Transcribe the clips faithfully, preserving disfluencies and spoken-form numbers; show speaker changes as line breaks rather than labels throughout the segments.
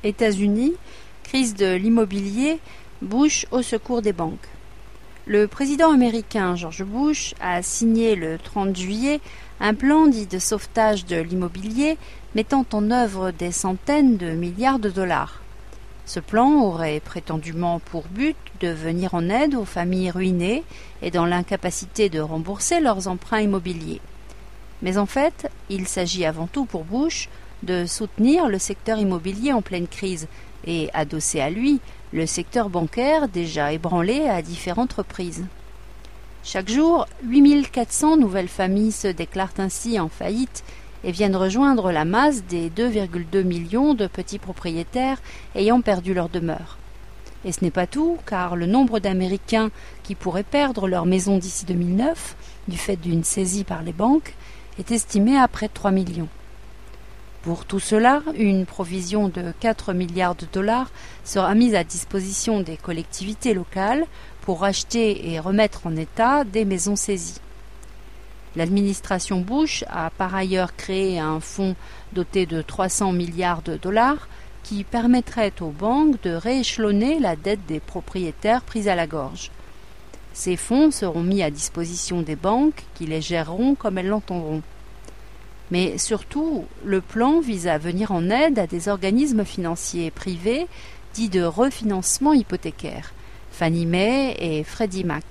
États-Unis, crise de l'immobilier, Bush au secours des banques. Le président américain George Bush a signé le trente juillet un plan dit de sauvetage de l'immobilier mettant en œuvre des centaines de milliards de dollars. Ce plan aurait prétendument pour but de venir en aide aux familles ruinées et dans l'incapacité de rembourser leurs emprunts immobiliers. Mais en fait, il s'agit avant tout pour Bush de soutenir le secteur immobilier en pleine crise et adosser à lui le secteur bancaire déjà ébranlé à différentes reprises. Chaque jour, huit mille quatre cents nouvelles familles se déclarent ainsi en faillite et viennent rejoindre la masse des deux virgule deux millions de petits propriétaires ayant perdu leur demeure. Et ce n'est pas tout, car le nombre d'Américains qui pourraient perdre leur maison d'ici deux mille neuf, du fait d'une saisie par les banques, est estimé à près de trois millions. Pour tout cela, une provision de quatre milliards de dollars sera mise à disposition des collectivités locales pour acheter et remettre en état des maisons saisies. L'administration Bush a par ailleurs créé un fonds doté de trois cents milliards de dollars qui permettrait aux banques de rééchelonner la dette des propriétaires pris à la gorge. Ces fonds seront mis à disposition des banques qui les géreront comme elles l'entendront. Mais surtout, le plan vise à venir en aide à des organismes financiers privés dits de refinancement hypothécaire, Fannie Mae et Freddie Mac.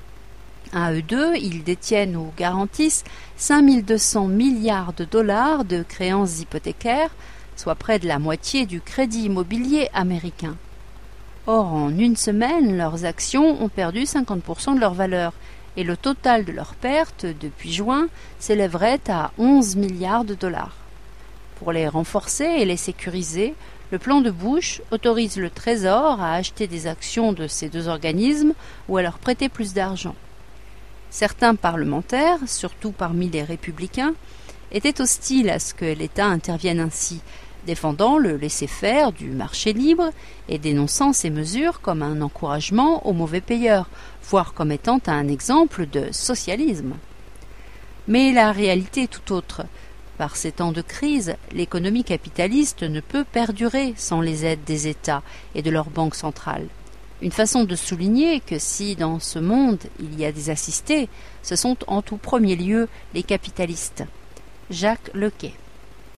À eux deux, ils détiennent ou garantissent cinq mille deux cents milliards de dollars de créances hypothécaires, soit près de la moitié du crédit immobilier américain. Or, en une semaine, leurs actions ont perdu cinquante pour cent de leur valeur, et le total de leurs pertes depuis juin s'élèverait à onze milliards de dollars. Pour les renforcer et les sécuriser, le plan de Bush autorise le Trésor à acheter des actions de ces deux organismes ou à leur prêter plus d'argent. Certains parlementaires, surtout parmi les républicains, étaient hostiles à ce que l'État intervienne ainsi, défendant le laisser-faire du marché libre et dénonçant ces mesures comme un encouragement aux mauvais payeurs, voire comme étant un exemple de socialisme. Mais la réalité est tout autre. Par ces temps de crise, l'économie capitaliste ne peut perdurer sans les aides des États et de leurs banques centrales. Une façon de souligner que si dans ce monde il y a des assistés, ce sont en tout premier lieu les capitalistes. Jacques Lequet.